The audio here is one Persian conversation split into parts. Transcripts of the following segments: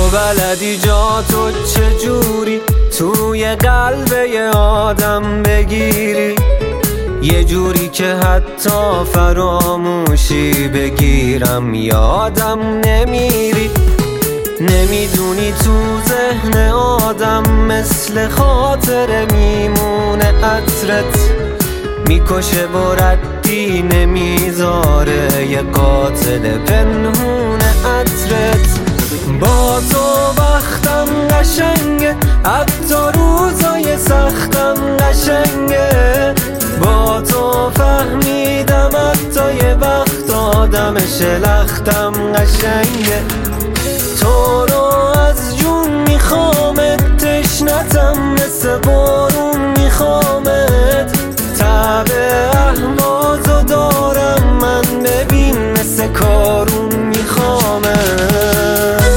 بلدی جا تو چجوری توی قلب یه آدم بگیری، یه جوری که حتی فراموشی بگیرم یادم نمیری. نمیدونی تو ذهن آدم مثل خاطره میمونه عطرت، میکشه و ردی نمیذاره یه قاتل پنهون عطرت. با تو وقتم قشنگه، حتی روزای سختم قشنگه. با تو فهمیدم حتی یه وقت آدم شلختم قشنگه. تو رو از جون میخوامت، تشنتم مثل بارون میخوامت. تب اهوازو دارم من، ببین مثل کارون میخوامت.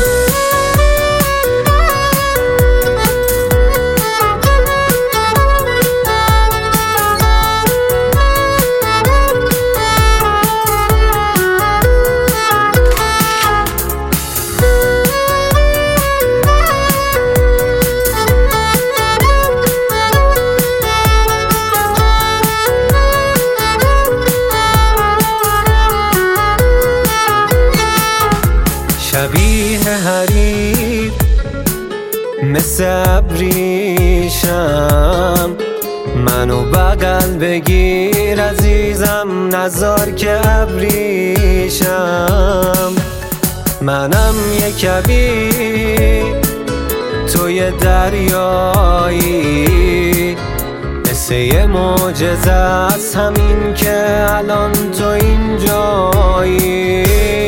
شبیه حریر مثل ابریشم، منو بغل بگیر عزیزم، نذار که ابریشم. منم یه کبیر توی دریایی، مثل یه معجزه است همین که الان تو اینجایی.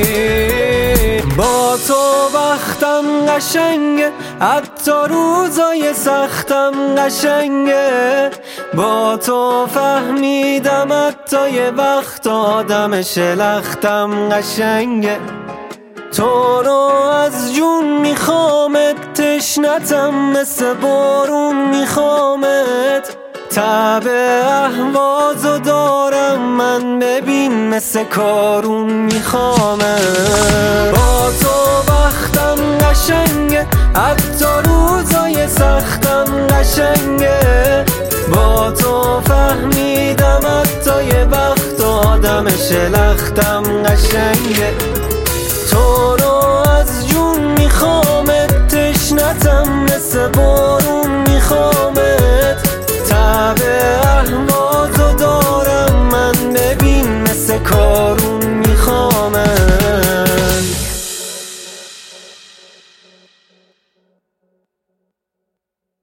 با تو وقتم قشنگه، حتی روزای سختم قشنگه. با تو فهمیدم حتی یه وقت آدم شلختم قشنگه. تو رو از جون میخوامت، تشنتم مثل بارون میخوامت. تب اهوازو دارم من، ببین مثل کارون میخوامت. با تو وقتم قشنگه، حتی روزای سختم قشنگه. با تو فهمیدم حتی یه وقت آدم شلختم قشنگه.